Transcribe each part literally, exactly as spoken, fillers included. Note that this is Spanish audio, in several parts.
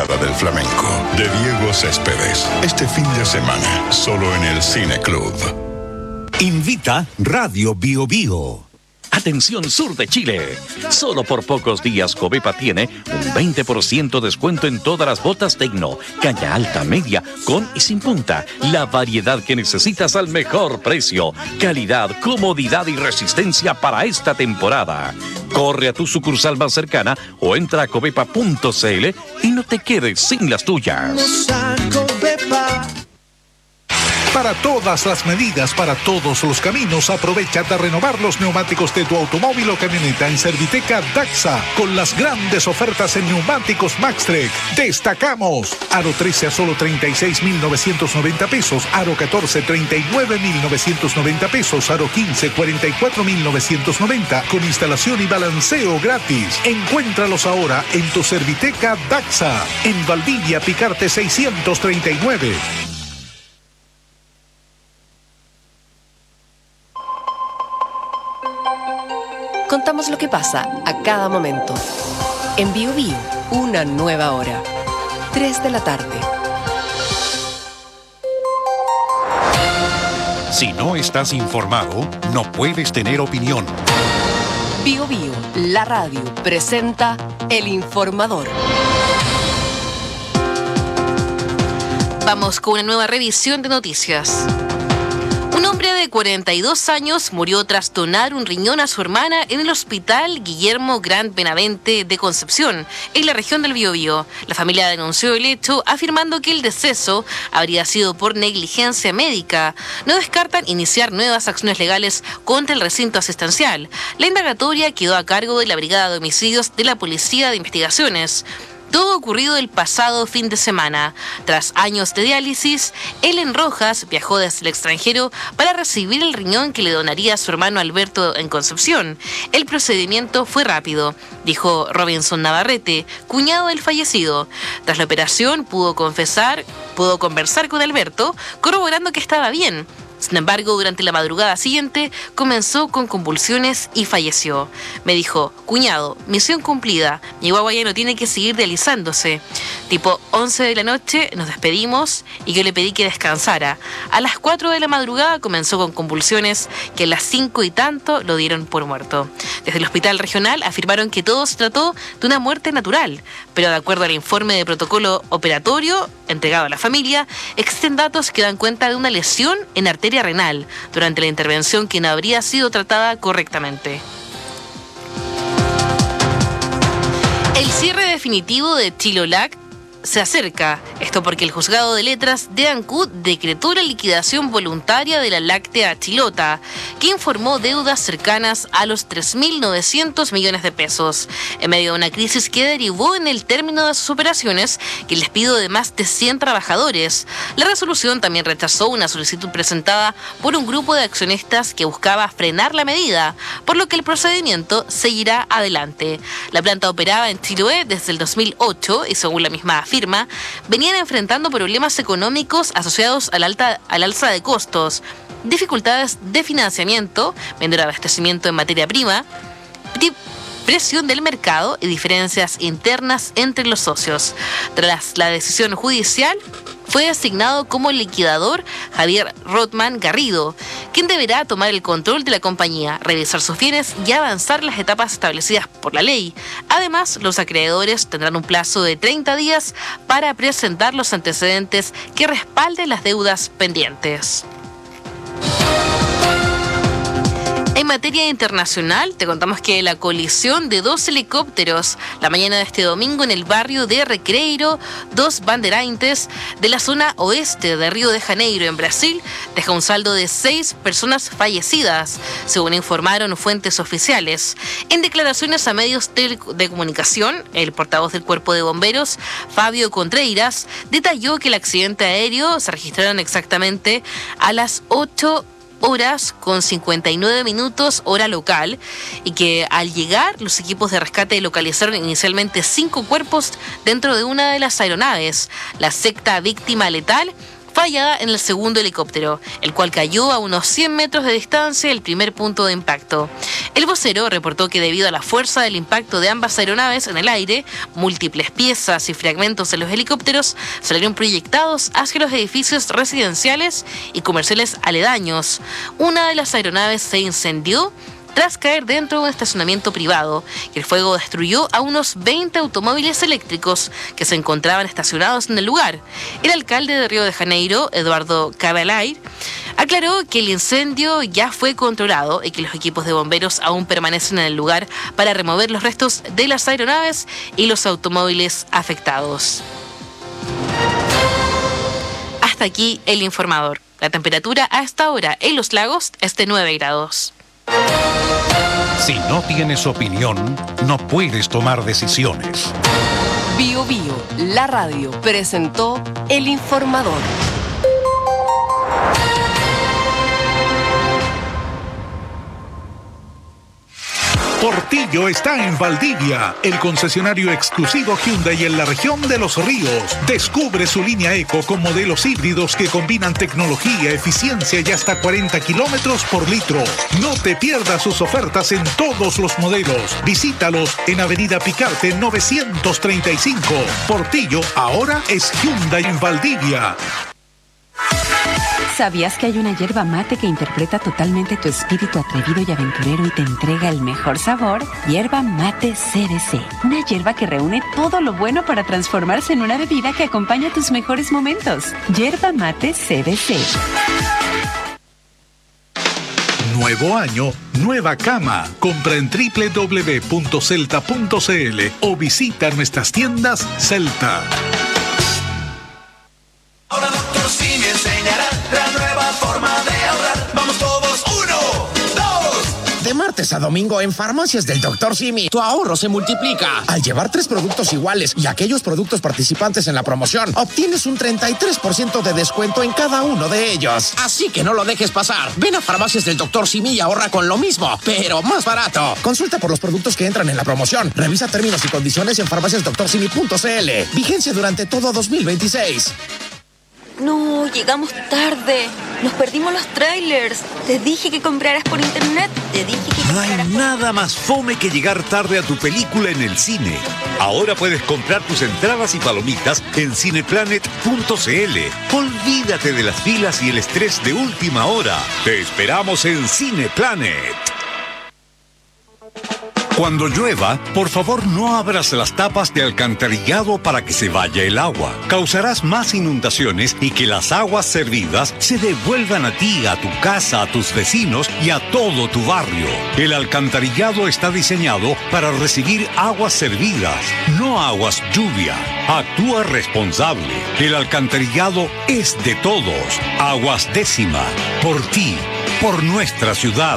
temporada del flamenco de Diego Céspedes. Este fin de semana, solo en el Cine Club. Invita Radio Bio Bio. Atención sur de Chile. Solo por pocos días Covepa tiene un veinte por ciento descuento en todas las botas Tecno, caña alta, media, con y sin punta. La variedad que necesitas al mejor precio. Calidad, comodidad y resistencia para esta temporada. Corre a tu sucursal más cercana o entra a covepa punto cl y no te quedes sin las tuyas. Para todas las medidas, para todos los caminos, aprovecha de renovar los neumáticos de tu automóvil o camioneta en Serviteca Daxa, con las grandes ofertas en neumáticos Maxtrek. Destacamos: Aro trece a solo treinta y seis mil novecientos noventa pesos, Aro catorce treinta y nueve mil novecientos noventa pesos, Aro quince cuarenta y cuatro mil novecientos noventa, con instalación y balanceo gratis. Encuéntralos ahora en tu Serviteca Daxa, en Valdivia Picarte seiscientos treinta y nueve. Contamos lo que pasa a cada momento. En Bio Bio, una nueva hora. tres de la tarde. Si no estás informado, no puedes tener opinión. Bio Bio, la radio, presenta El Informador. Vamos con una nueva revisión de noticias. Un hombre de cuarenta y dos años murió tras donar un riñón a su hermana en el hospital Guillermo Gran Benavente de Concepción, en la región del Biobío. La familia denunció el hecho, afirmando que el deceso habría sido por negligencia médica. No descartan iniciar nuevas acciones legales contra el recinto asistencial. La indagatoria quedó a cargo de la Brigada de Homicidios de la Policía de Investigaciones. Todo ocurrido el pasado fin de semana. Tras años de diálisis, Ellen Rojas viajó desde el extranjero para recibir el riñón que le donaría a su hermano Alberto en Concepción. El procedimiento fue rápido, dijo Robinson Navarrete, cuñado del fallecido. Tras la operación pudo confesar, pudo conversar con Alberto, corroborando que estaba bien. Sin embargo, durante la madrugada siguiente comenzó con convulsiones y falleció. Me dijo: cuñado, misión cumplida, mi guagua ya no tiene que seguir dializándose. Tipo once de la noche nos despedimos y yo le pedí que descansara. A las cuatro de la madrugada comenzó con convulsiones que a las cinco y tanto lo dieron por muerto. Desde el hospital regional afirmaron que todo se trató de una muerte natural, pero de acuerdo al informe de protocolo operatorio entregado a la familia, existen datos que dan cuenta de una lesión en arteria renal durante la intervención que no habría sido tratada correctamente. El cierre definitivo de Chilolac se acerca. Esto porque el juzgado de letras de Ancud decretó la liquidación voluntaria de la láctea Chilota, que informó deudas cercanas a los tres mil novecientos millones de pesos, en medio de una crisis que derivó en el término de sus operaciones y el despido de más de cien trabajadores. La resolución también rechazó una solicitud presentada por un grupo de accionistas que buscaba frenar la medida, por lo que el procedimiento seguirá adelante. La planta operaba en Chiloé desde el dos mil ocho y, según la misma firma, venían enfrentando problemas económicos asociados al, alta, al alza de costos, dificultades de financiamiento, menor abastecimiento en materia prima, presión del mercado y diferencias internas entre los socios. Tras la decisión judicial, fue designado como liquidador Javier Rothman Garrido, quien deberá tomar el control de la compañía, revisar sus bienes y avanzar las etapas establecidas por la ley. Además, los acreedores tendrán un plazo de treinta días para presentar los antecedentes que respalden las deudas pendientes. En materia internacional, te contamos que la colisión de dos helicópteros la mañana de este domingo en el barrio de Recreiro dos Bandeirantes de la zona oeste de Río de Janeiro, en Brasil, deja un saldo de seis personas fallecidas, según informaron fuentes oficiales. En declaraciones a medios de, de comunicación, el portavoz del Cuerpo de Bomberos, Fabio Contreiras, detalló que el accidente aéreo se registraron exactamente a las ocho horas con cincuenta y nueve minutos hora local, y que al llegar los equipos de rescate localizaron inicialmente cinco cuerpos dentro de una de las aeronaves. La sexta víctima letal fallada en el segundo helicóptero, el cual cayó a unos cien metros de distancia del primer punto de impacto. El vocero reportó que debido a la fuerza del impacto de ambas aeronaves en el aire, múltiples piezas y fragmentos de los helicópteros salieron proyectados hacia los edificios residenciales y comerciales aledaños. Una de las aeronaves se incendió tras caer dentro de un estacionamiento privado, y el fuego destruyó a unos veinte automóviles eléctricos que se encontraban estacionados en el lugar. El alcalde de Río de Janeiro, Eduardo Cavalli, aclaró que el incendio ya fue controlado y que los equipos de bomberos aún permanecen en el lugar para remover los restos de las aeronaves y los automóviles afectados. Hasta aquí el informador. La temperatura a esta hora en Los Lagos es de nueve grados. Si no tienes opinión, no puedes tomar decisiones. Bio Bio, la radio, presentó El Informador. Portillo está en Valdivia, el concesionario exclusivo Hyundai en la región de Los Ríos. Descubre su línea Eco con modelos híbridos que combinan tecnología, eficiencia y hasta cuarenta kilómetros por litro. No te pierdas sus ofertas en todos los modelos. Visítalos en Avenida Picarte novecientos treinta y cinco. Portillo ahora es Hyundai en Valdivia. ¿Sabías que hay una yerba mate que interpreta totalmente tu espíritu atrevido y aventurero y te entrega el mejor sabor? Yerba Mate C D C. Una yerba que reúne todo lo bueno para transformarse en una bebida que acompaña tus mejores momentos. Yerba Mate C D C. Nuevo año, nueva cama. Compra en doble u doble u doble u punto celta punto c l o visita nuestras tiendas Celta. Ahora Doctor Simi enseñará la nueva forma de ahorrar. Vamos todos, uno, dos. De martes a domingo en Farmacias del Doctor Simi, tu ahorro se multiplica. Al llevar tres productos iguales y aquellos productos participantes en la promoción, obtienes un treinta y tres por ciento de descuento en cada uno de ellos. Así que no lo dejes pasar. Ven a Farmacias del Doctor Simi y ahorra con lo mismo, pero más barato. Consulta por los productos que entran en la promoción. Revisa términos y condiciones en farmacias doctor simi punto c l. Vigencia durante todo dos mil veintiséis. No, llegamos tarde. Nos perdimos los trailers. Te dije que compraras por internet. Te dije que No hay nada más fome que llegar tarde a tu película en el cine. Ahora puedes comprar tus entradas y palomitas en cineplanet punto c l. Olvídate de las filas y el estrés de última hora. Te esperamos en Cineplanet. Cuando llueva, por favor no abras las tapas de alcantarillado para que se vaya el agua. Causarás más inundaciones y que las aguas servidas se devuelvan a ti, a tu casa, a tus vecinos y a todo tu barrio. El alcantarillado está diseñado para recibir aguas servidas, no aguas lluvia. Actúa responsable. El alcantarillado es de todos. Aguas Décima. Por ti, por nuestra ciudad.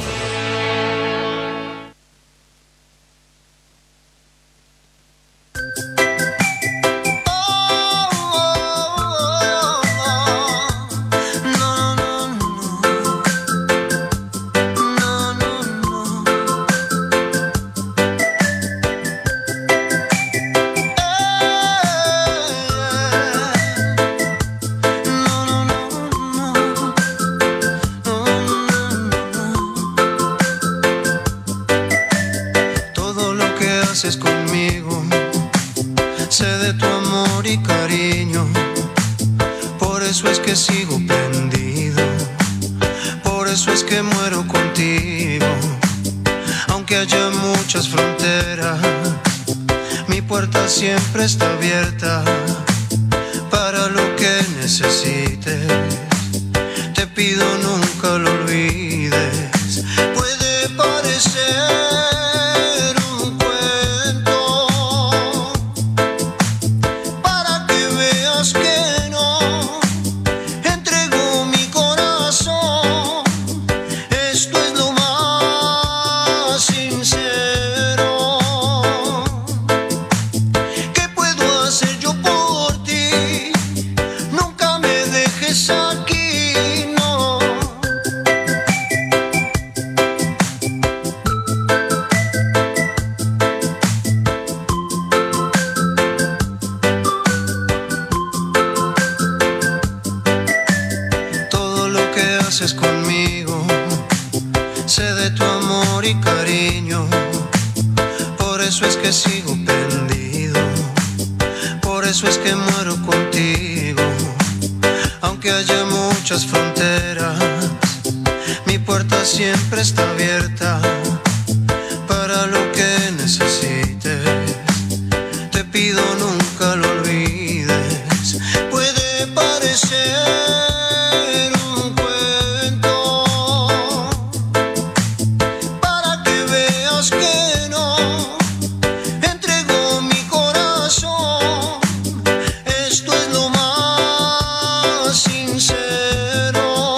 Conmigo, sé de tu amor y cariño, por eso es que sigo prendido, por eso es que muero contigo, aunque haya muchas fronteras, mi puerta siempre está abierta, para lo que necesites, te pido nunca lo olvides, puede parecer me haces conmigo. Sé de tu amor y cariño, por eso es que sigo prendido, por eso es que muero contigo. Aunque haya muchas fronteras, mi puerta siempre está abierta para lo que necesites. Te pido nunca lo olvides. Puede parecer un cuento para que veas que no entrego mi corazón. Esto es lo más sincero.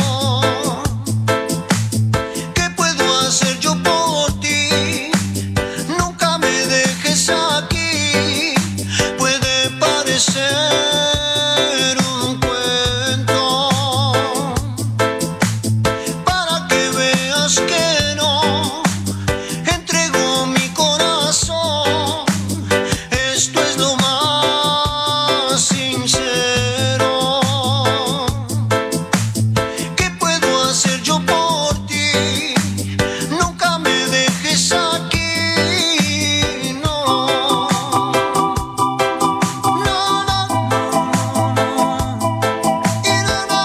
¿Qué puedo hacer yo por ti? Nunca me dejes aquí. Puede parecer un cuento para que veas que no entrego mi corazón. Esto es lo más sincero. ¿Qué puedo hacer yo por ti? Nunca me dejes aquí. No, no, no, y no, no,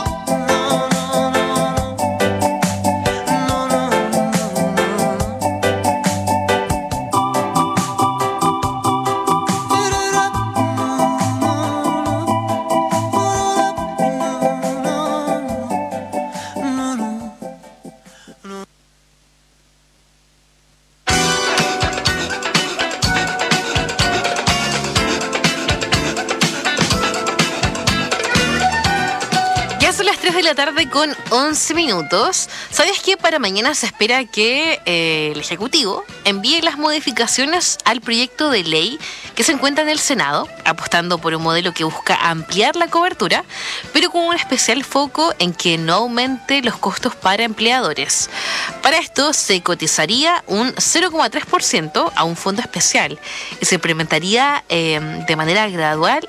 Ya son las tres de la tarde con once minutos. ¿Sabes que para mañana se espera que eh, el Ejecutivo envíe las modificaciones al proyecto de ley que se encuentra en el Senado, apostando por un modelo que busca ampliar la cobertura, pero con un especial foco en que no aumente los costos para empleadores? Para esto se cotizaría un cero coma tres por ciento a un fondo especial y se implementaría eh, de manera gradual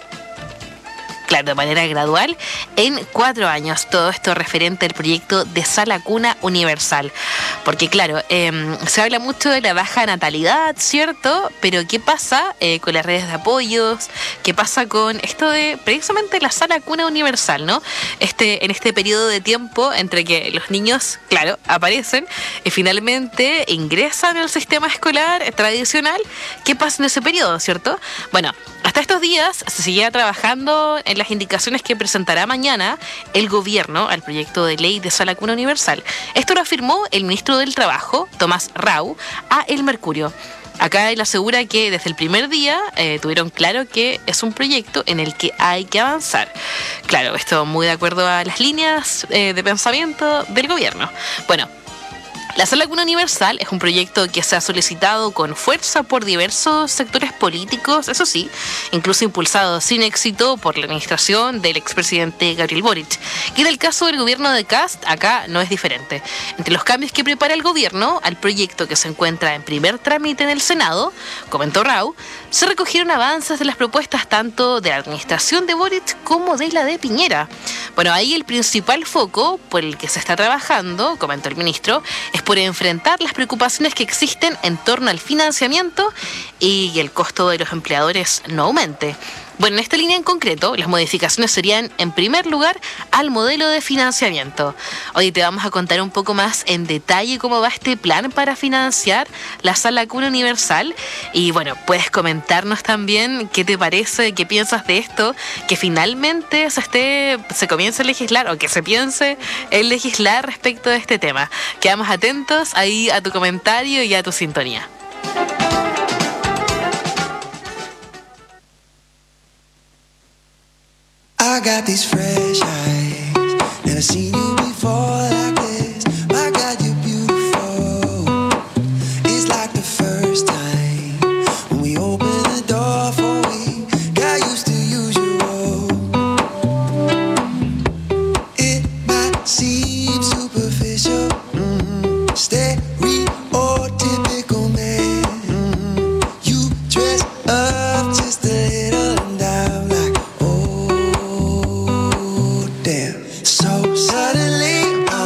Claro, de manera gradual, en cuatro años. Todo esto referente al proyecto de Sala Cuna Universal. Porque claro, eh, se habla mucho de la baja natalidad, ¿cierto? Pero ¿qué pasa eh, con las redes de apoyos? ¿Qué pasa con esto de precisamente la Sala Cuna Universal, ¿no? Este, en este periodo de tiempo entre que los niños, claro, aparecen y finalmente ingresan al sistema escolar tradicional. ¿Qué pasa en ese periodo, cierto? Bueno, hasta estos días se seguía trabajando en las indicaciones que presentará mañana el gobierno al proyecto de ley de Sala Cuna Universal. Esto lo afirmó el ministro del Trabajo, Tomás Rau, a El Mercurio. Acá él asegura que desde el primer día eh, tuvieron claro que es un proyecto en el que hay que avanzar. Claro, esto muy de acuerdo a las líneas eh, de pensamiento del gobierno. Bueno, la Sala Cuna Universal es un proyecto que se ha solicitado con fuerza por diversos sectores políticos, eso sí, incluso impulsado sin éxito por la administración del expresidente Gabriel Boric. Y en el caso del gobierno de Kast, acá no es diferente. Entre los cambios que prepara el gobierno al proyecto que se encuentra en primer trámite en el Senado, comentó Rau, se recogieron avances de las propuestas tanto de la administración de Boric como de la de Piñera. Bueno, ahí el principal foco por el que se está trabajando, comentó el ministro, es por enfrentar las preocupaciones que existen en torno al financiamiento y el costo de los empleadores no aumente. Bueno, en esta línea en concreto, las modificaciones serían, en primer lugar, al modelo de financiamiento. Hoy te vamos a contar un poco más en detalle cómo va este plan para financiar la Sala Cuna Universal. Y bueno, puedes comentarnos también qué te parece, qué piensas de esto, que finalmente se esté, se comience a legislar o que se piense en legislar respecto de este tema. Quedamos atentos ahí a tu comentario y a tu sintonía. I got these fresh eyes, never seen you before like this. My God, you're beautiful. It's like the first time when we opened the door for we got used to usual. It might seem superficial, mm-hmm. stereotypical man. Mm-hmm. You dress up just a little and down like, oh damn. So suddenly I'm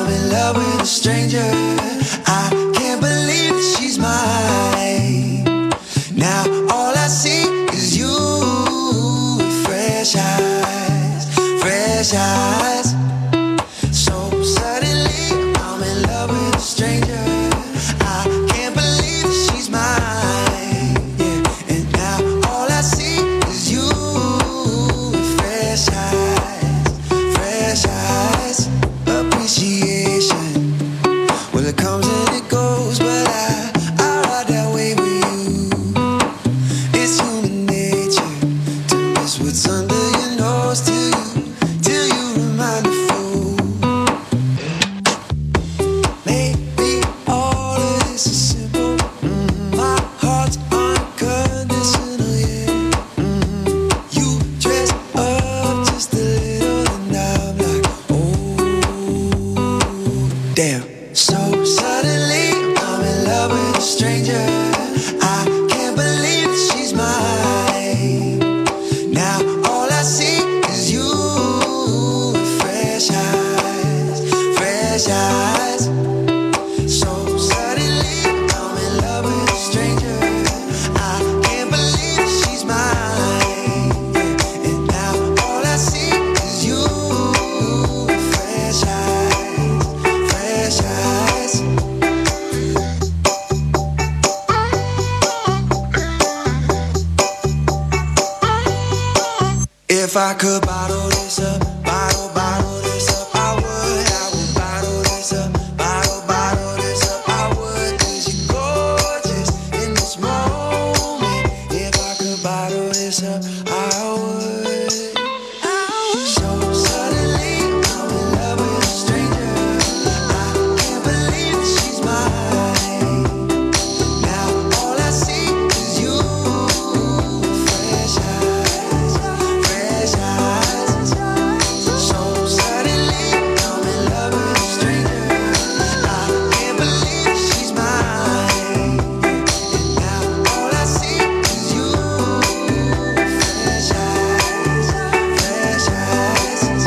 fresh eyes. So suddenly I'm in love with a stranger. I can't believe that she's mine. Yeah, and now all I see is you. Fresh eyes, fresh eyes. Appreciation. Well, it comes and it goes, but I, I ride that way with you. It's human nature to miss what's under your nose till you, till you remind the fool. Maybe all of this is simple. Mm-hmm. My heart's unconditional, yeah. Mm-hmm. You dress up just a little and I'm like, oh, damn. So suddenly I'm in love with a stranger. I can't believe that she's mine. Now all I see is you. Fresh eyes, fresh eyes. So suddenly I'm in love with a stranger. I can't believe that she's mine. And now all I see is you. Fresh eyes, fresh eyes. If I could bottle this up, bottle, bottle this up, I would. I would bottle this up, bottle, bottle this up, I would. 'Cause you're gorgeous in this moment. If I could bottle this up, I would. So suddenly I'm in love with a stranger. I can't believe that she's mine. Now all I see is you. Fresh eyes, fresh eyes. So suddenly I'm in love with a stranger. I can't believe that she's mine. And now all I see is you. Fresh eyes, fresh eyes.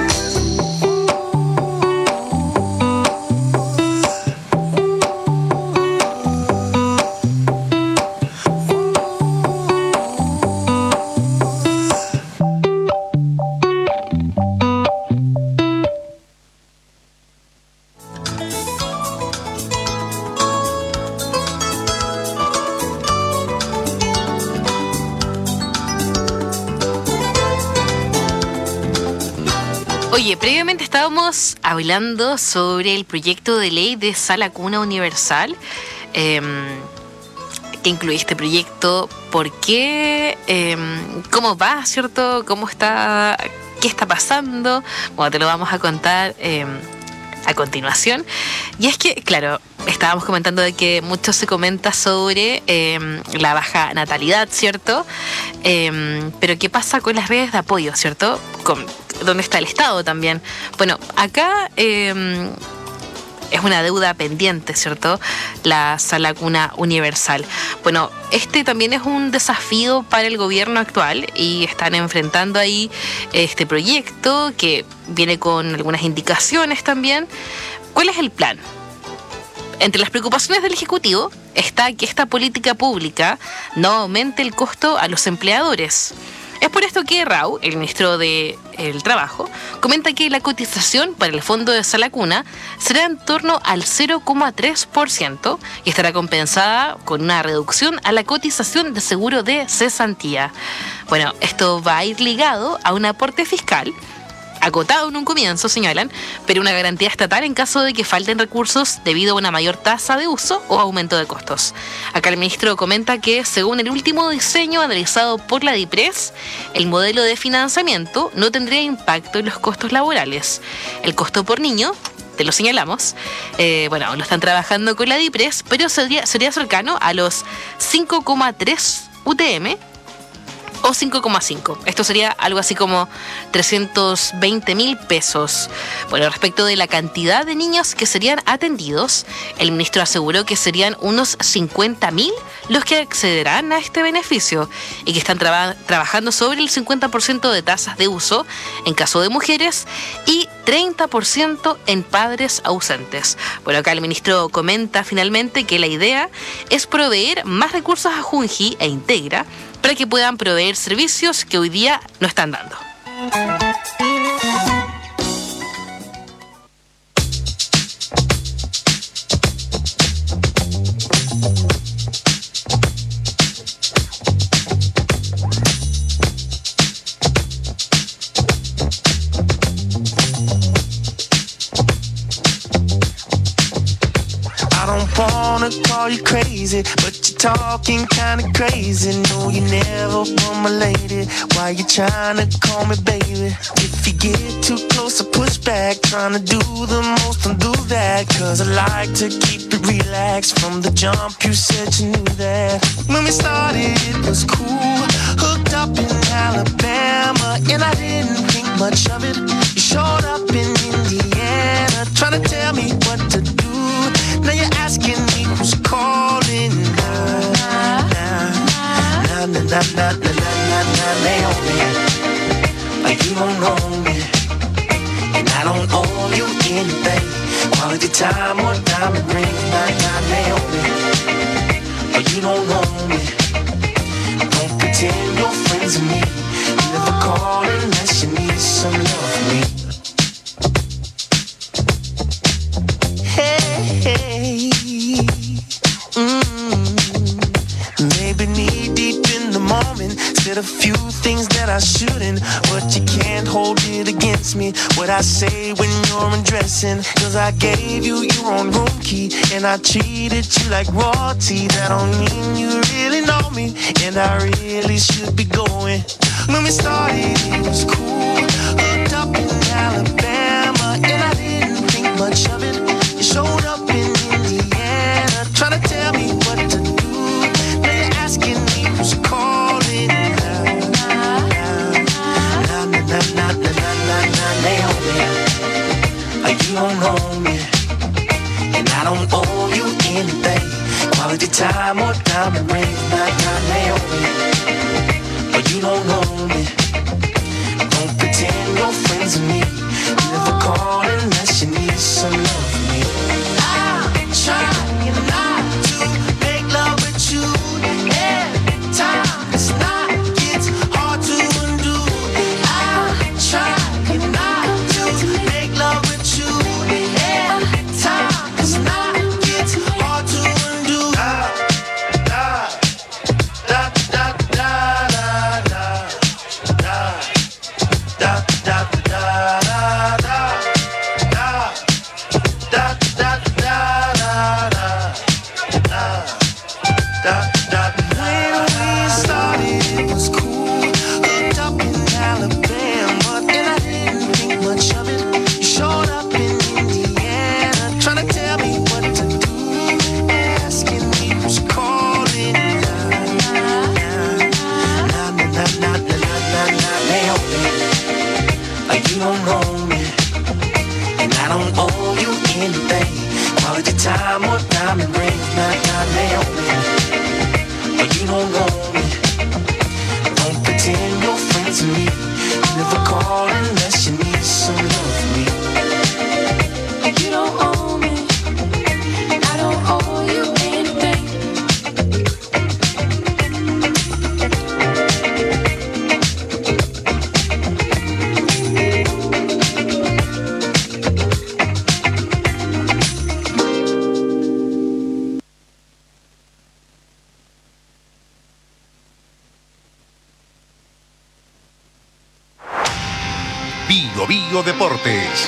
Oye, previamente estábamos hablando sobre el proyecto de ley de Sala Cuna Universal. Eh, que incluye este proyecto, por qué, eh, cómo va, ¿cierto? ¿Cómo está? ¿Qué está pasando? Bueno, te lo vamos a contar eh, a continuación. Y es que, claro, estábamos comentando de que mucho se comenta sobre eh, la baja natalidad, ¿cierto? Eh, pero ¿qué pasa con las redes de apoyo, ¿cierto? Con, ¿dónde está el Estado también? Bueno, acá eh, es una deuda pendiente, ¿cierto? La Sala Cuna Universal. Bueno, este también es un desafío para el gobierno actual y están enfrentando ahí este proyecto que viene con algunas indicaciones también. ¿Cuál es el plan? Entre las preocupaciones del Ejecutivo está que esta política pública no aumente el costo a los empleadores. Es por esto que Rau, el ministro del Trabajo, comenta que la cotización para el fondo de Sala Cuna será en torno al cero coma tres por ciento y estará compensada con una reducción a la cotización de seguro de cesantía. Bueno, esto va a ir ligado a un aporte fiscal acotado en un comienzo, señalan, pero una garantía estatal en caso de que falten recursos debido a una mayor tasa de uso o aumento de costos. Acá el ministro comenta que, según el último diseño analizado por la DIPRES, el modelo de financiamiento no tendría impacto en los costos laborales. El costo por niño, te lo señalamos, eh, bueno, lo están trabajando con la DIPRES, pero sería, sería cercano a los cinco coma tres U T M o cinco coma cinco. Esto sería algo así como trescientos veinte mil pesos. Bueno, respecto de la cantidad de niños que serían atendidos, el ministro aseguró que serían unos cincuenta mil los que accederán a este beneficio y que están traba- trabajando sobre el cincuenta por ciento de tasas de uso en caso de mujeres y treinta por ciento en padres ausentes. Bueno, acá el ministro comenta finalmente que la idea es proveer más recursos a Junji e Integra para que puedan proveer servicios que hoy día no están dando. wanna call you crazy, but you're talking kinda crazy. No, you never were my lady. Why you trying to call me baby? If you get too close, I push back. Trying to do the most, don't do that. Cause I like to keep it relaxed. From the jump, you said you knew that. When we started, it was cool. Hooked up in Alabama, and I didn't think much of it. You showed up in Indiana, trying to tell me what to do. Now you're asking me who's calling. Nah, nah, nah, nah, nah, nah, nah, nah, nah, Naomi. Like you don't know me, and I don't owe you anything. Quality time or diamond rings, nah, nah, Naomi. Like you don't know me, don't pretend you're friends with me. You never call unless you need some love from me. Hey, mm, maybe knee deep in the moment. Said a few things that I shouldn't, but you can't hold it against me. What I say when you're undressing, cause I gave you your own room key, and I treated you like royalty. That don't mean you really know me, and I really should be going. When we started, it was cool. Hooked up in Alabama, and I didn't think much of it. You showed up in Indiana, trying to tell me what to do. Now you're asking me who's calling. Nah, nah, nah, nah, nah, nah, nah, Naomi. Like you don't know me, and I don't owe you anything. Quality time or diamond rings, nah, nah, Naomi. But you don't know me, don't pretend you're friends with me. You never call unless you need some love from me. I'm trying not to make love with you every time. It's not, it's hard to undo. I'm trying not to make love with you every time. It's not, it's hard to undo. Da, da, da, da, da. Time or diamond rings, not not Naomi. But you don't know me, don't pretend you're friends with me. You never call unless you need some love from me. You don't owe me, I don't owe you anything. Bio Bio Deportes.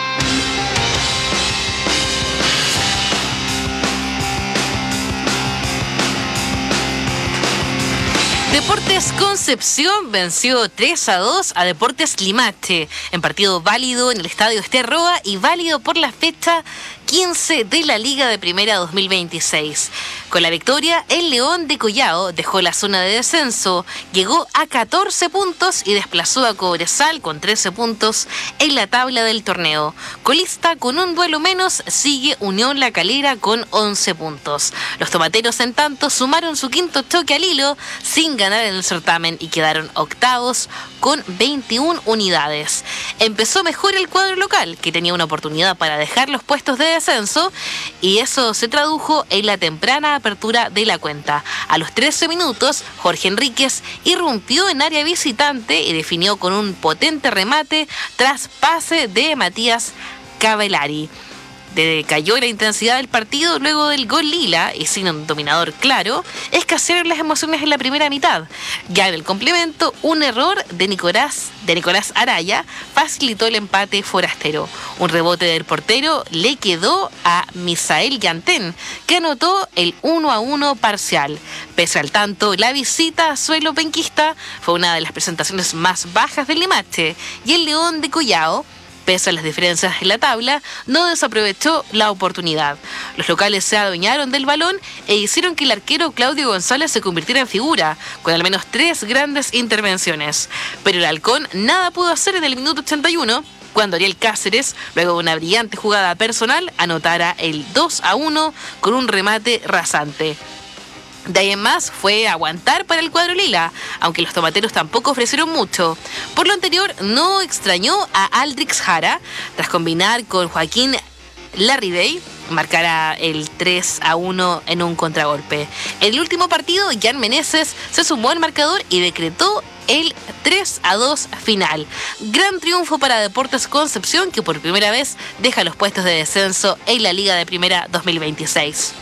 Deportes Concepción venció tres a dos a Deportes Limache en partido válido en el Estadio Esterroa y válido por la fecha quince de la Liga de Primera dos mil veintiséis. Con la victoria, el León de Collao dejó la zona de descenso, llegó a catorce puntos y desplazó a Cobresal con trece puntos en la tabla del torneo. Colista con un duelo menos sigue Unión La Calera con once puntos. Los tomateros, en tanto, sumaron su quinto choque al hilo sin ganar en el certamen y quedaron octavos con veintiuna unidades. Empezó mejor el cuadro local, que tenía una oportunidad para dejar los puestos de descenso, y eso se tradujo en la temprana apertura de la cuenta. A los trece minutos, Jorge Enríquez irrumpió en área visitante y definió con un potente remate tras pase de Matías Cavellari. decayó la intensidad del partido luego del gol lila y sin un dominador claro, escasearon las emociones en la primera mitad. Ya en el complemento, un error de Nicolás, de Nicolás Araya facilitó el empate forastero. Un rebote del portero le quedó a Misael Yantén, que anotó el uno a uno parcial. Pese al tanto, la visita a suelo penquista fue una de las presentaciones más bajas del Limache y el León de Collao, pese a las diferencias en la tabla, no desaprovechó la oportunidad. Los locales se adueñaron del balón e hicieron que el arquero Claudio González se convirtiera en figura, con al menos tres grandes intervenciones. Pero el halcón nada pudo hacer en el minuto ochenta y uno, cuando Ariel Cáceres, luego de una brillante jugada personal, anotara el dos a uno con un remate rasante. De ahí en más fue aguantar para el cuadro lila, aunque los tomateros tampoco ofrecieron mucho. Por lo anterior, no extrañó a Aldrix Jara, tras combinar con Joaquín Larribey, marcará el tres a uno en un contragolpe. En el último partido, Jan Meneses se sumó al marcador y decretó el tres a dos final. Gran triunfo para Deportes Concepción, que por primera vez deja los puestos de descenso en la Liga de Primera dos mil veintiséis.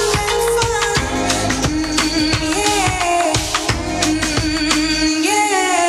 Yeah.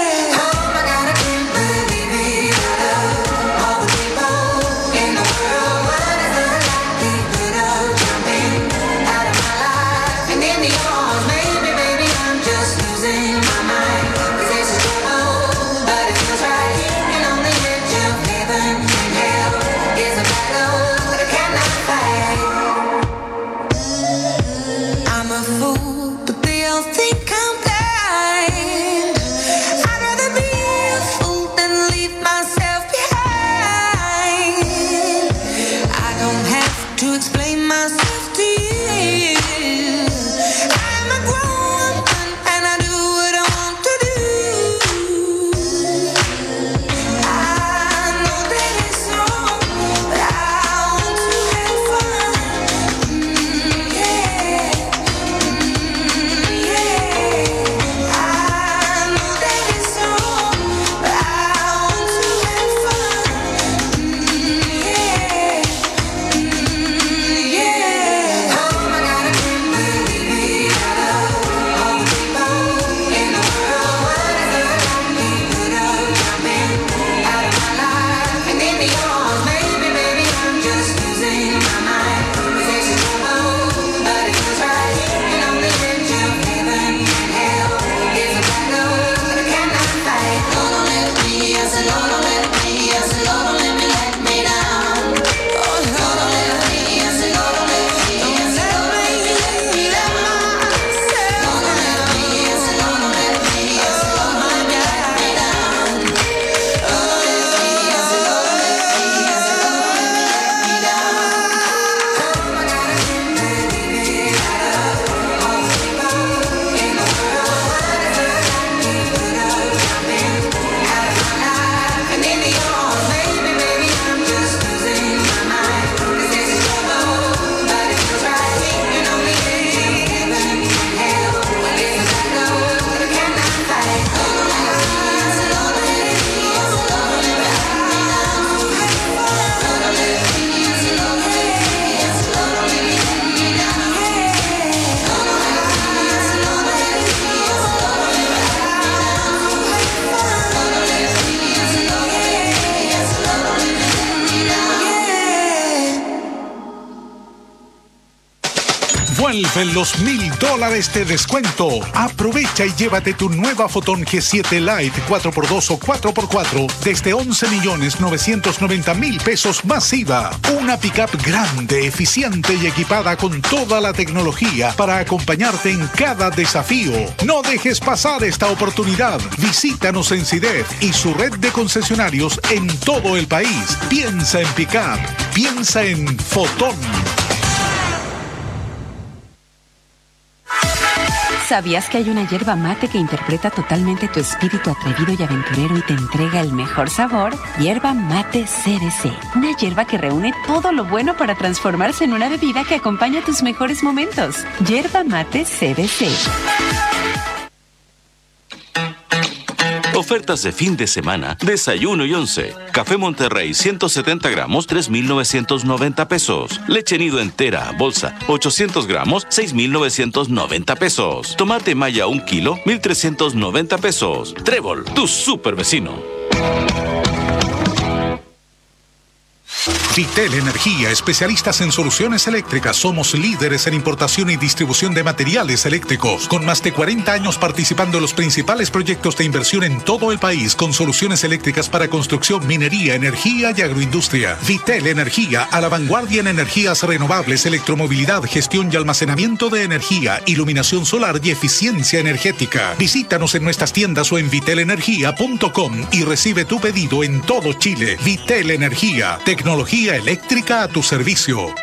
Vuelven los mil dólares de descuento. Aprovecha y llévate tu nueva Fotón G siete Lite cuatro por dos o cuatro por cuatro desde once millones novecientos noventa mil pesos más I V A. Una pickup grande, eficiente y equipada con toda la tecnología para acompañarte en cada desafío. No dejes pasar esta oportunidad. Visítanos en CIDEF y su red de concesionarios en todo el país. Piensa en pickup. Piensa en Fotón. ¿Sabías que hay una yerba mate que interpreta totalmente tu espíritu atrevido y aventurero y te entrega el mejor sabor? Yerba Mate C B C. Una yerba que reúne todo lo bueno para transformarse en una bebida que acompaña tus mejores momentos. Yerba Mate C B C. Ofertas de fin de semana, desayuno y once. Café Monterrey ciento setenta gramos, tres mil novecientos noventa pesos. Leche nido entera, bolsa, ochocientos gramos, seis mil novecientos noventa pesos. Tomate Maya un kilo, mil trescientos noventa pesos. Trébol, tu super vecino. Vitel Energía, especialistas en soluciones eléctricas. Somos líderes en importación y distribución de materiales eléctricos. Con más de cuarenta años participando en los principales proyectos de inversión en todo el país, con soluciones eléctricas para construcción, minería, energía y agroindustria. Vitel Energía, a la vanguardia en energías renovables, electromovilidad, gestión y almacenamiento de energía, iluminación solar y eficiencia energética. Visítanos en nuestras tiendas o en vitel energía punto com y recibe tu pedido en todo Chile. Vitel Energía, tecnología eléctrica a tu servicio.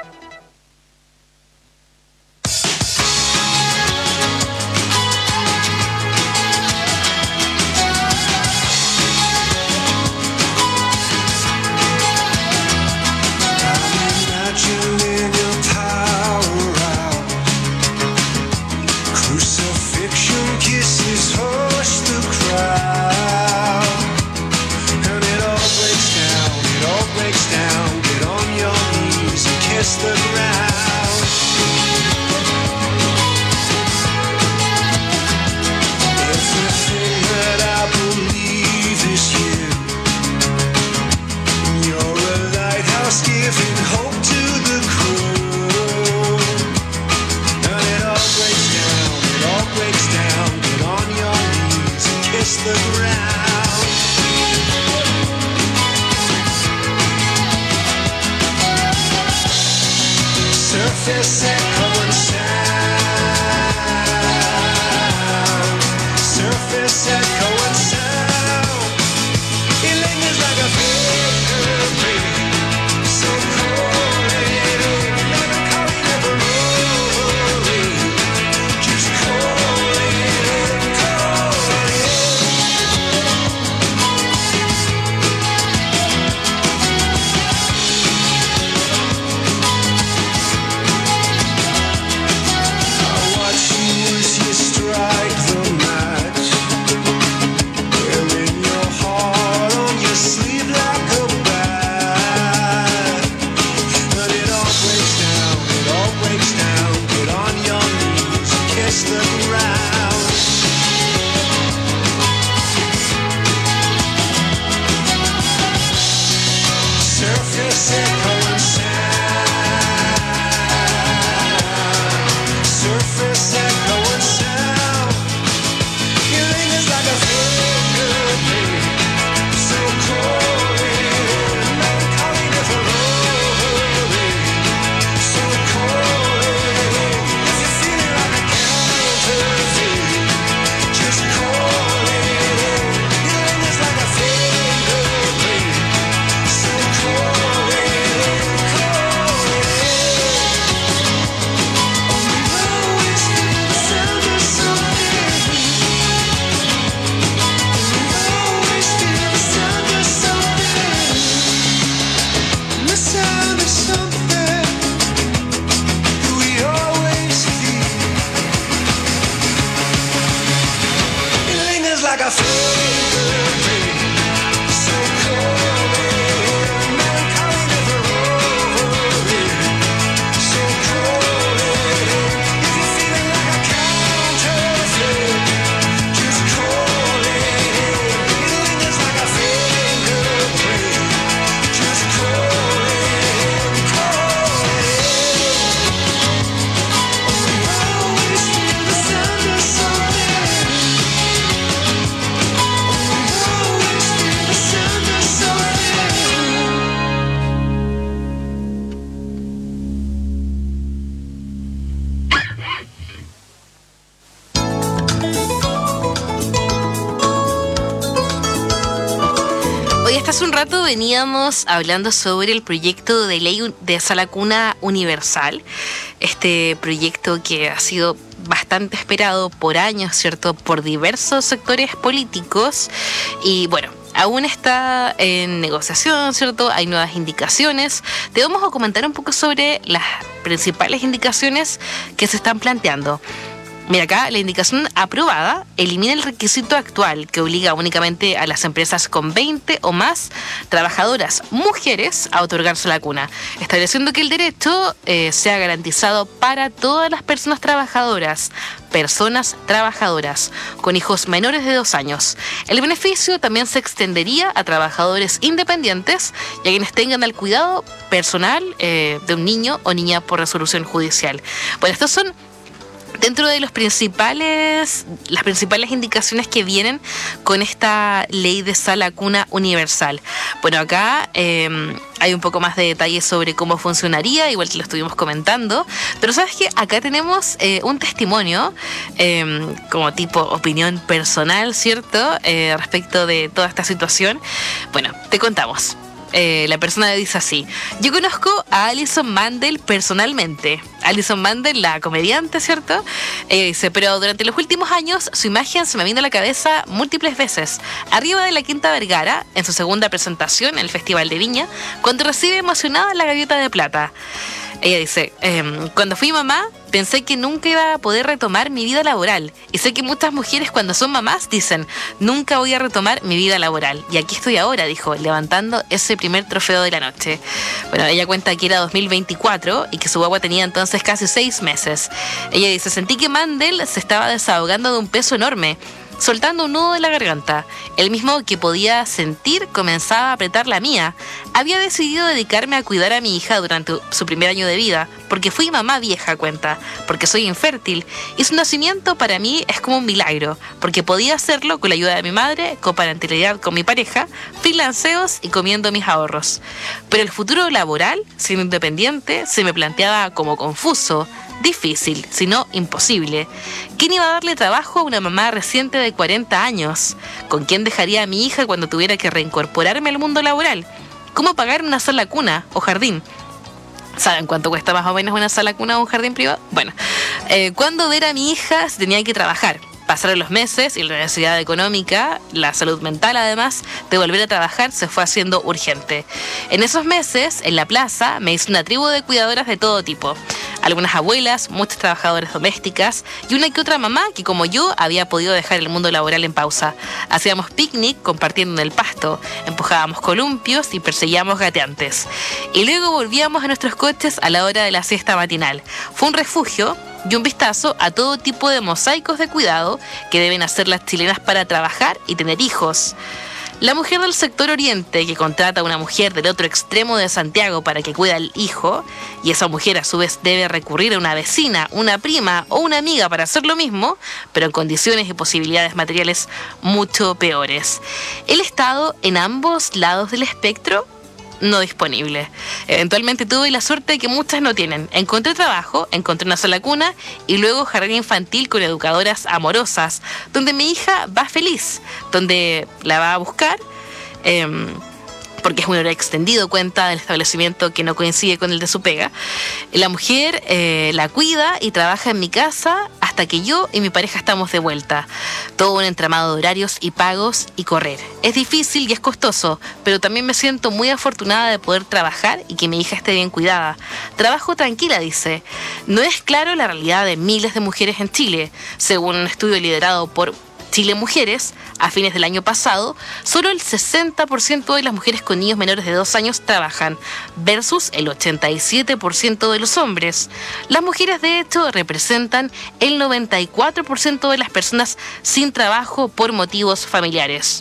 Hace un rato veníamos hablando sobre el proyecto de ley de sala cuna universal, este proyecto que ha sido bastante esperado por años, ¿cierto?, por diversos sectores políticos y bueno, aún está en negociación, ¿cierto? Hay nuevas indicaciones. Te vamos a comentar un poco sobre las principales indicaciones que se están planteando. Mira acá, la indicación aprobada elimina el requisito actual que obliga únicamente a las empresas con veinte o más trabajadoras mujeres a otorgarse la cuna, estableciendo que el derecho eh, sea garantizado para todas las personas trabajadoras, personas trabajadoras con hijos menores de dos años. El beneficio también se extendería a trabajadores independientes y a quienes tengan el cuidado personal eh, de un niño o niña por resolución judicial. Bueno, estos son dentro de los principales, las principales indicaciones que vienen con esta ley de sala cuna universal. Bueno, acá eh, hay un poco más de detalles sobre cómo funcionaría, igual que lo estuvimos comentando, pero sabes que acá tenemos eh, un testimonio eh, como tipo opinión personal, ¿cierto?, eh, respecto de toda esta situación. Bueno, te contamos. Eh, la persona dice así: yo conozco a Alison Mandel personalmente. Alison Mandel, la comediante, ¿cierto? Ella dice, pero durante los últimos años su imagen se me vino a la cabeza múltiples veces. Arriba de la Quinta Vergara, en su segunda presentación en el Festival de Viña, cuando recibe emocionada la gaviota de plata. Ella dice, eh, cuando fui mamá pensé que nunca iba a poder retomar mi vida laboral. Y sé que muchas mujeres cuando son mamás dicen, nunca voy a retomar mi vida laboral. Y aquí estoy ahora, dijo, levantando ese primer trofeo de la noche. Bueno, ella cuenta que era dos mil veinticuatro y que su guagua tenía entonces casi seis meses. Ella dice, sentí que Mandel se estaba desahogando de un peso enorme, soltando un nudo de la garganta. El mismo que podía sentir comenzaba a apretar la mía. Había decidido dedicarme a cuidar a mi hija durante su primer año de vida, porque fui mamá vieja, cuenta, porque soy infértil, y su nacimiento para mí es como un milagro, porque podía hacerlo con la ayuda de mi madre, coparentalidad con mi pareja, freelanceos y comiendo mis ahorros. Pero el futuro laboral, siendo independiente, se me planteaba como confuso, difícil, sino imposible. ¿Quién iba a darle trabajo a una mamá reciente de cuarenta años? ¿Con quién dejaría a mi hija cuando tuviera que reincorporarme al mundo laboral? ¿Cómo pagar una sala cuna o jardín? ¿Saben cuánto cuesta más o menos una sala cuna o un jardín privado? Bueno, eh, ¿cuándo ver a mi hija si tenía que trabajar? Pasaron los meses y la necesidad económica, la salud mental además, de volver a trabajar se fue haciendo urgente. En esos meses, en la plaza, me hice una tribu de cuidadoras de todo tipo. Algunas abuelas, muchas trabajadoras domésticas y una que otra mamá que, como yo, había podido dejar el mundo laboral en pausa. Hacíamos picnic compartiendo en el pasto, empujábamos columpios y perseguíamos gateantes. Y luego volvíamos a nuestros coches a la hora de la siesta matinal. Fue un refugio y un vistazo a todo tipo de mosaicos de cuidado que deben hacer las chilenas para trabajar y tener hijos. La mujer del sector oriente que contrata a una mujer del otro extremo de Santiago para que cuide al hijo, y esa mujer a su vez debe recurrir a una vecina, una prima o una amiga para hacer lo mismo, pero en condiciones y posibilidades materiales mucho peores. El Estado en ambos lados del espectro no disponible. Eventualmente tuve la suerte de que muchas no tienen. Encontré trabajo, encontré una sola cuna y luego jardín infantil con educadoras amorosas, donde mi hija va feliz, donde la va a buscar, eh, porque es un horario extendido, cuenta del establecimiento que no coincide con el de su pega. La mujer eh, la cuida y trabaja en mi casa hasta que yo y mi pareja estamos de vuelta. Todo un entramado de horarios y pagos y correr. Es difícil y es costoso, pero también me siento muy afortunada de poder trabajar y que mi hija esté bien cuidada. Trabajo tranquila, dice. No es claro la realidad de miles de mujeres en Chile. Según un estudio liderado por Chile Mujeres, a fines del año pasado, solo el sesenta por ciento de las mujeres con niños menores de dos años trabajan, versus el ochenta y siete por ciento de los hombres. Las mujeres, de hecho, representan el noventa y cuatro por ciento de las personas sin trabajo por motivos familiares.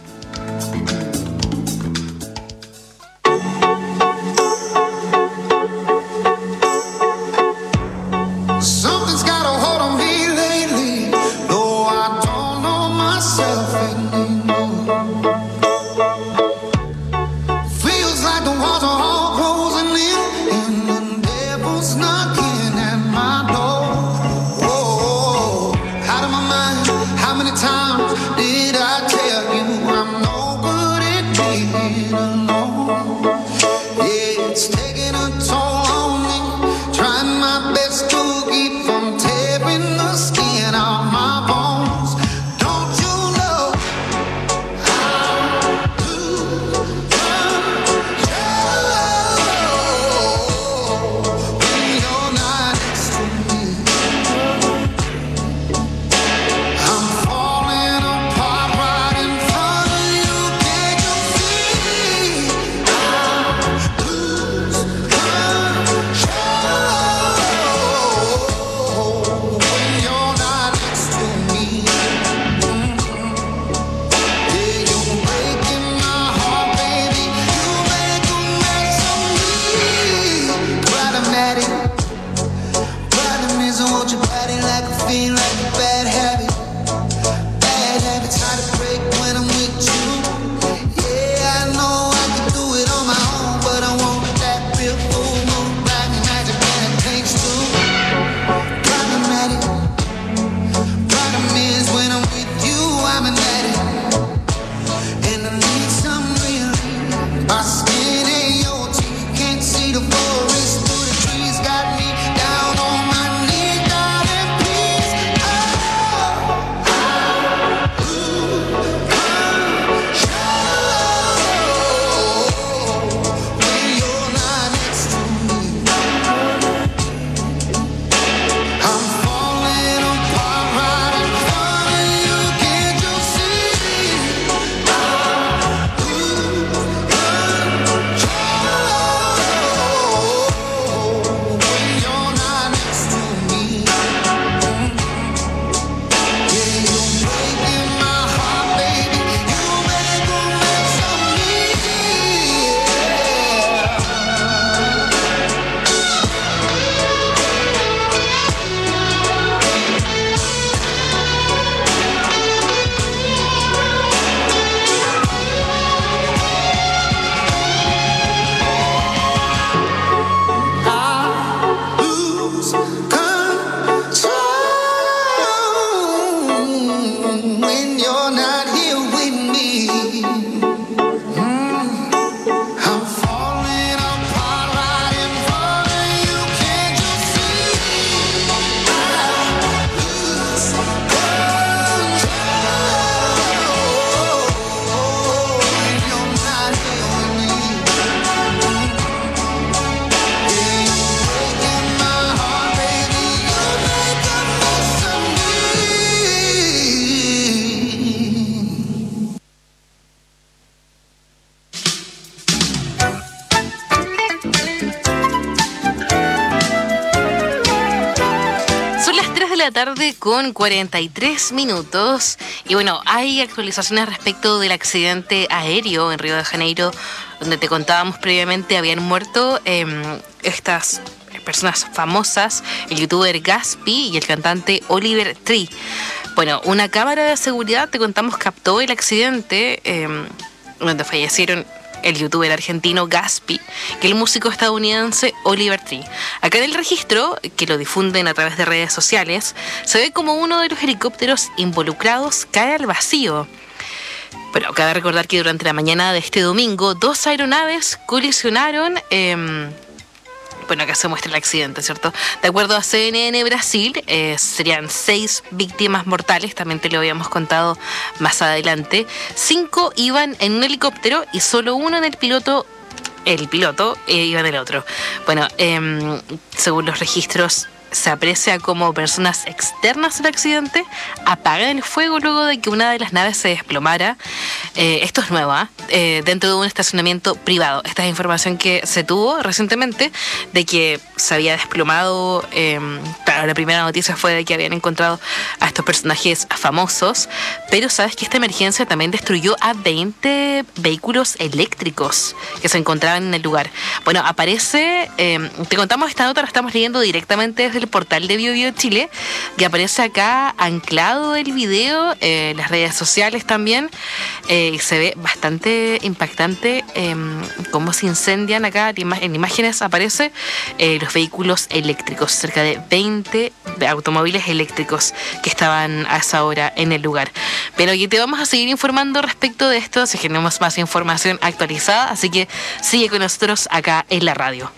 Something's got a hold on me lately, though I don't know myself anymore. Feels like the walls are all closing in, and the devil's knocking at my door. Whoa, out of my mind, how many times did I tell you I'm tarde con cuarenta y tres minutos. Y bueno, hay actualizaciones respecto del accidente aéreo en Río de Janeiro, donde te contábamos previamente habían muerto eh, estas personas famosas, el youtuber Gaspi y el cantante Oliver Tree. Bueno, una cámara de seguridad, te contamos, captó el accidente eh, donde fallecieron el youtuber argentino Gaspi y el músico estadounidense Oliver Tree. Acá en el registro, que lo difunden a través de redes sociales, se ve como uno de los helicópteros involucrados cae al vacío. Pero cabe recordar que durante la mañana de este domingo, dos aeronaves colisionaron... Eh, Bueno, acá se muestra el accidente, ¿cierto? De acuerdo a C N N Brasil, eh, serían seis víctimas mortales, también te lo habíamos contado más adelante. Cinco iban en un helicóptero y solo uno en el piloto, el piloto, eh, iba en el otro. Bueno, eh, según los registros, se aprecia como personas externas al accidente apagan el fuego luego de que una de las naves se desplomara. Eh, esto es nuevo, ¿eh? Eh, dentro de un estacionamiento privado. Esta es información que se tuvo recientemente de que se había desplomado. Eh, claro, la primera noticia fue de que habían encontrado a estos personajes famosos, pero sabes que esta emergencia también destruyó a veinte vehículos eléctricos que se encontraban en el lugar. Bueno, aparece, eh, te contamos esta nota, la estamos leyendo directamente desde el portal de BioBio Chile, que aparece acá anclado el video, eh, las redes sociales también, eh, y se ve bastante impactante eh, cómo se incendian acá, en imágenes aparece eh, los vehículos eléctricos, cerca de veinte automóviles eléctricos que estaban a esa hora en el lugar. Pero aquí te vamos a seguir informando respecto de esto, si tenemos más información actualizada, así que sigue con nosotros acá en la radio.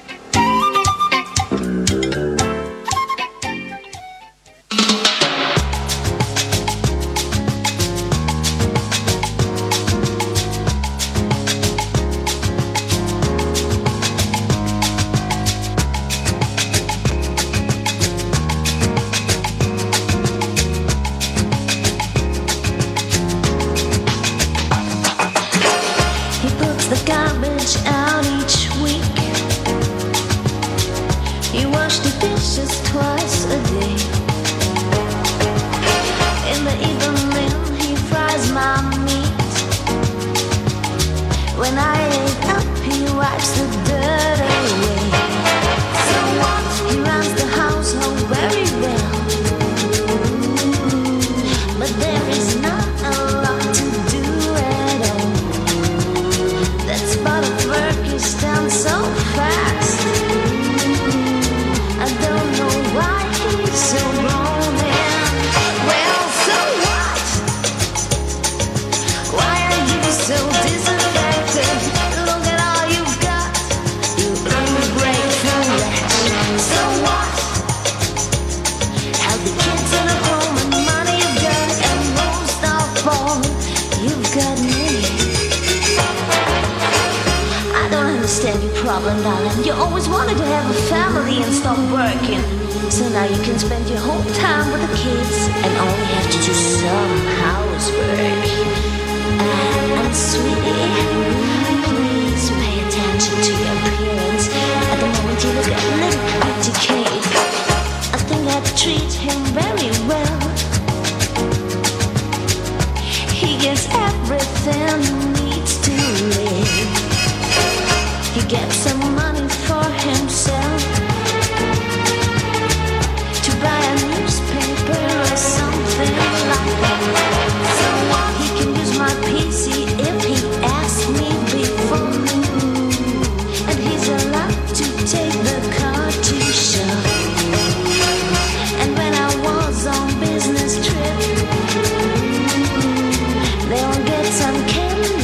Some candy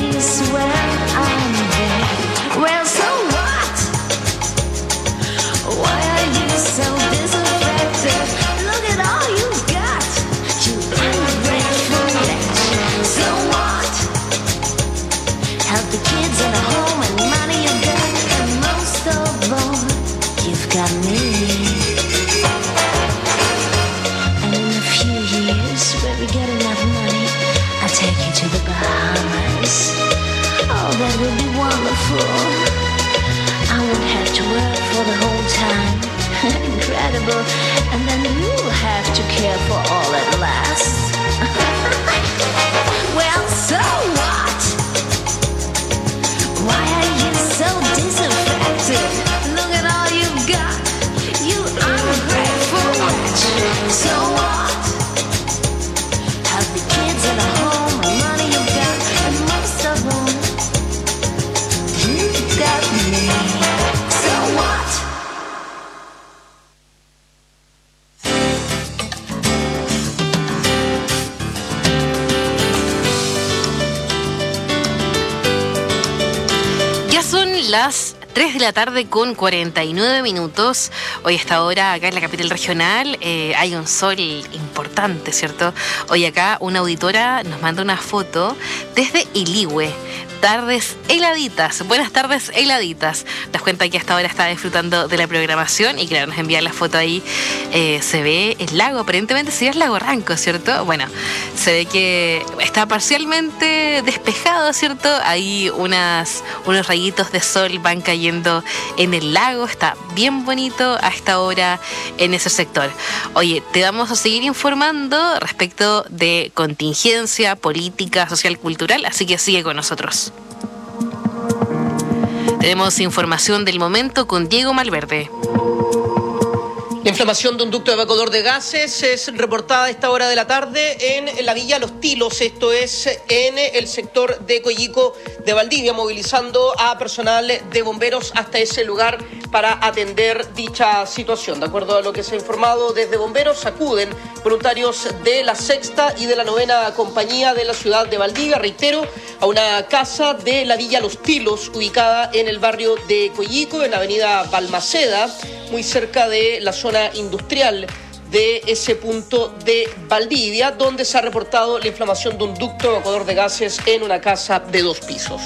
care for all that lasts. Well, so what? Why are you so disaffected? Look at all you've got, you ungrateful wretch. So what? Have the kids in a home, the money you've got, and most of them, you've got me. So what? Ya son las tres de la tarde con cuarenta y nueve minutos. Hoy a esta hora acá en la capital regional eh, hay un sol importante, ¿cierto? Hoy acá una auditora nos manda una foto desde Iligüe. Tardes heladitas, buenas tardes heladitas. Nos cuenta que hasta ahora está disfrutando de la programación y claro, nos envía la foto ahí. Eh, se ve el lago, aparentemente sería el lago Ranco, ¿cierto? Bueno, se ve que está parcialmente despejado, ¿cierto? Hay unas, unos rayitos de sol van cayendo en el lago, está bien bonito a esta hora en ese sector. Oye, te vamos a seguir informando respecto de contingencia, política, social, cultural, así que sigue con nosotros. Tenemos información del momento con Diego Malverde. La inflamación de un ducto evacuador de gases es reportada a esta hora de la tarde en la Villa Los Tilos, esto es en el sector de Coyico de Valdivia, movilizando a personal de bomberos hasta ese lugar para atender dicha situación. De acuerdo a lo que se ha informado desde bomberos, acuden voluntarios de la sexta y de la novena compañía de la ciudad de Valdivia, reitero, a una casa de la Villa Los Tilos, ubicada en el barrio de Coyico, en la avenida Balmaceda, muy cerca de la zona industrial de ese punto de Valdivia, donde se ha reportado la inflamación de un ducto evacuador de gases en una casa de dos pisos.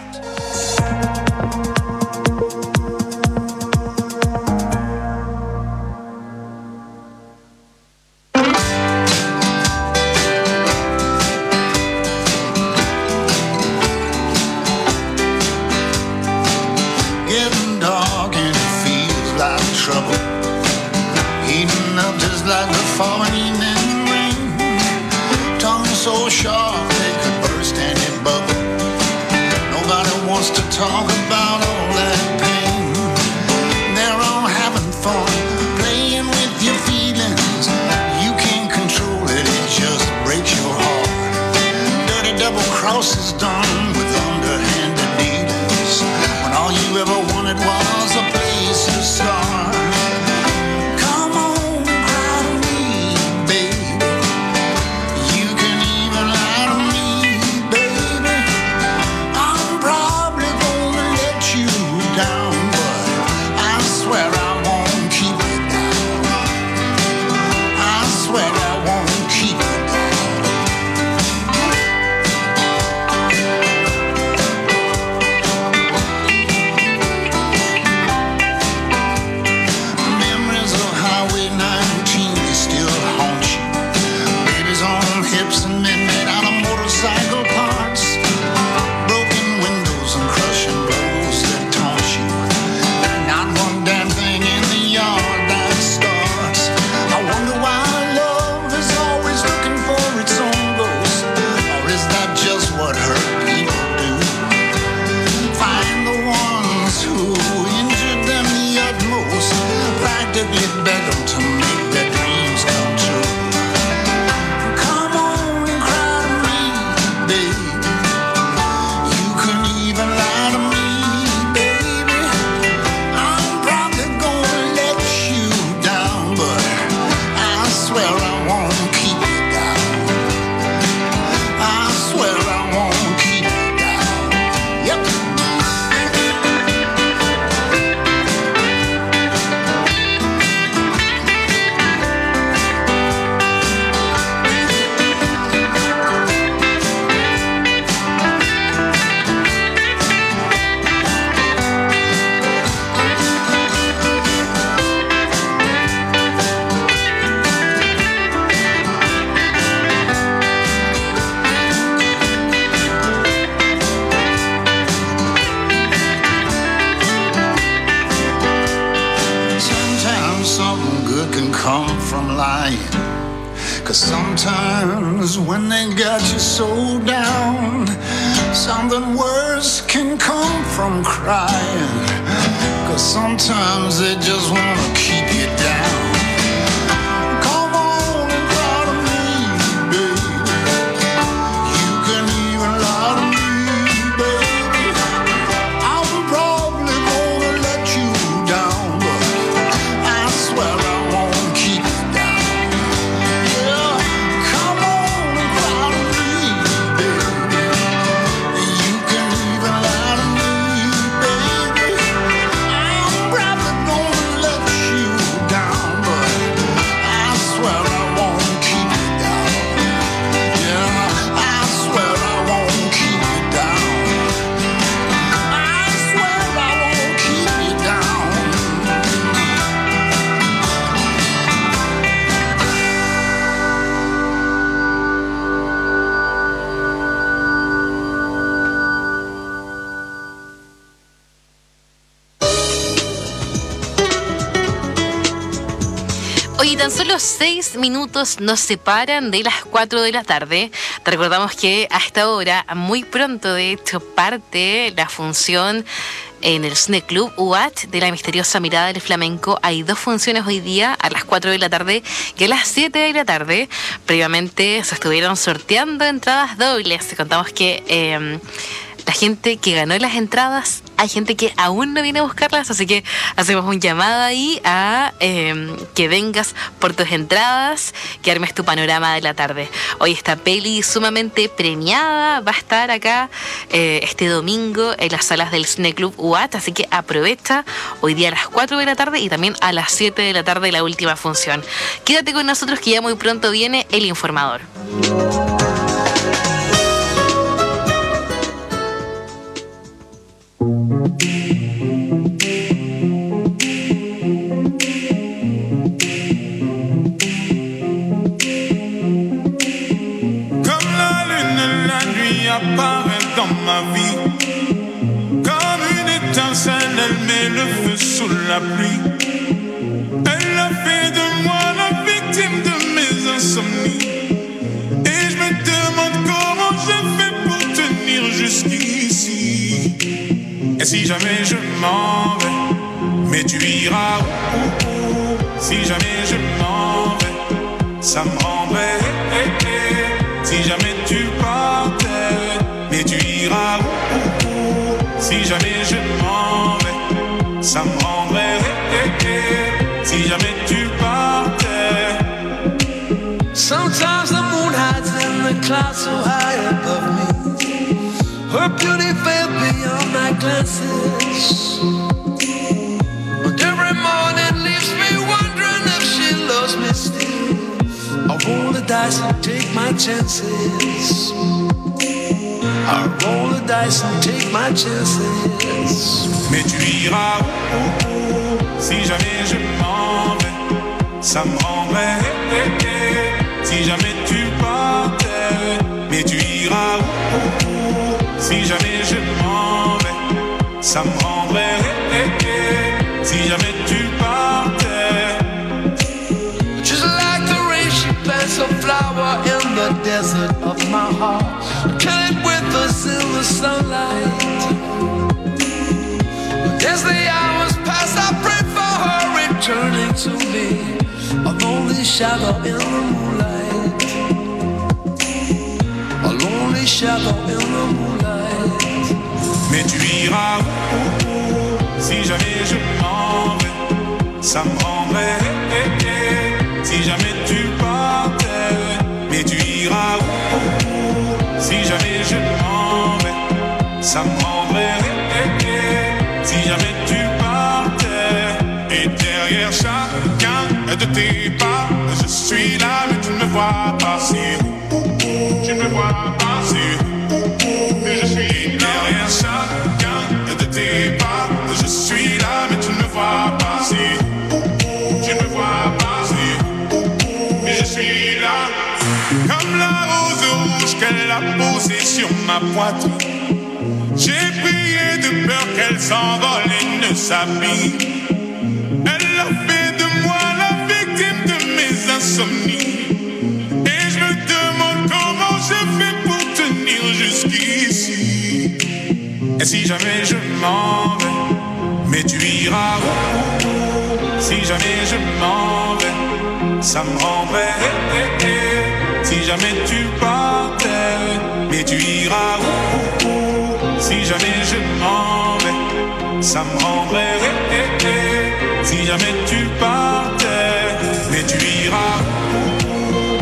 Getting dark and it feels like trouble. Heating up just like the falling evening rain. Tongue so sharp they could burst any bubble. Nobody wants to talk about all that pain. They're all having fun, playing with your feelings. You can't control it, it just breaks your heart. Dirty double crosses done with underhanded dealings. When all you ever wanted was a place to start. Come on, cry to me, baby. You can even lie to me, baby. I'm probably gonna let you down, but I swear I won't keep it down. I swear I won't keep it down. Cause when they got you so down, something worse can come from crying. Cause sometimes they just wanna keep you down. Come on and cry to me, baby. You can even lie to me, baby. I'm probably gonna let you down, but I swear I won't keep you down. Yeah, come on and cry to me, baby. You can even lie to me, baby. I'm probably gonna let you down, but I swear I won't keep you down. Yeah, I swear I won't keep you down. I swear I won't keep you down. Oye, tan solo seis minutos nos separan de las cuatro de la tarde. Te recordamos que a esta hora, muy pronto de hecho, parte la función en el Cine Club U A T de la misteriosa mirada del flamenco. Hay dos funciones hoy día, a las cuatro de la tarde y a las siete de la tarde. Previamente se estuvieron sorteando entradas dobles. Te contamos que eh, la gente que ganó las entradas, hay gente que aún no viene a buscarlas, así que hacemos un llamado ahí a eh, que vengas por tus entradas, que armes tu panorama de la tarde. Hoy esta peli sumamente premiada va a estar acá eh, este domingo en las salas del Cine Club U A T, así que aprovecha hoy día a las cuatro de la tarde y también a las siete de la tarde la última función. Quédate con nosotros que ya muy pronto viene El Informador. Comme la lune, la nuit apparaît dans ma vie. Comme une étincelle, elle met le feu sous la pluie. Elle a fait de moi la victime de mes insomnies. Et je me demande comment je fais pour tenir jusqu'ici. Et si jamais je m'en vais, mais tu iras où, où, où. Si jamais je m'en vais, ça me rendrait eh, eh. Si jamais tu partais, mais tu iras où, où, où. Si jamais je m'en vais, ça me rendrait eh, eh. Si jamais tu partais. Sometimes the moon hides in the clouds so high above me. Her beauty fell beyond my glances. But every morning leaves me wondering if she loves me still. I roll the dice and take my chances. I roll the dice and take my chances. Mais tu iras où, où, où. Si jamais je m'en vais, ça me rendrait eh, eh. Si jamais tu partais, mais tu iras où, où, où. Si jamais je m'en vais, ça me rendrait eh, eh. Si jamais tu partais. Just like the rain, she plants a flower in the desert of my heart. Kill it with us in the sunlight. But as the hours pass, I pray for her returning to me. A lonely shadow in the moonlight. A lonely shadow in the moonlight. Mais tu iras où, où, où. Si jamais je m'en vais, ça me rendrait eh, eh. Si jamais tu partais, mais tu iras où, où, où. Si jamais je m'en vais, ça me rendrait eh, eh. Si jamais tu partais. Et derrière chacun de tes pas, je suis là mais tu ne me vois pas. C'est où, où, où. Tu ne me vois pas. C'est où, où, où. Mais je suis là. Derrière chacun de tes pas, je suis là mais tu ne me vois pas. C'est où, où. Tu ne me vois pas. C'est où, où. Mais je suis là. Comme la rose rouge qu'elle a posée sur ma poitrine. J'ai prié de peur qu'elle s'envole et ne s'abîme. Elle a fait de moi la victime de mes insomnies. Et je me demande comment j'ai fait pour tenir jusqu'ici? Et si jamais je m'en vais, mais tu iras où? Si jamais je m'en vais, ça me rendrait. Si jamais tu partais, mais tu iras où? Si jamais je m'en vais, ça me rendrait. Si jamais tu partais, mais tu iras où?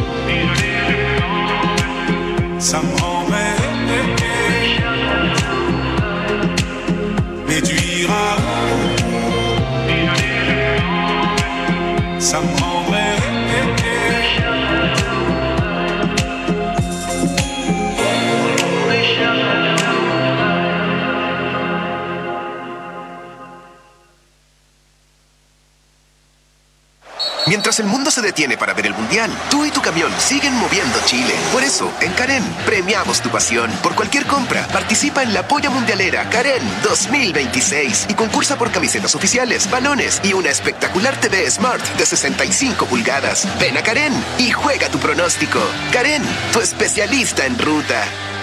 Ça me rendrait. Mais tu iras où? Ça me rendrait. Mientras el mundo se detiene para ver el mundial, tú y tu camión siguen moviendo Chile. Por eso, en Karen, premiamos tu pasión. Por cualquier compra, participa en la Polla Mundialera Karen dos mil veintiséis y concursa por camisetas oficiales, balones y una espectacular T V Smart de sesenta y cinco pulgadas. Ven a Karen y juega tu pronóstico. Karen, tu especialista en ruta.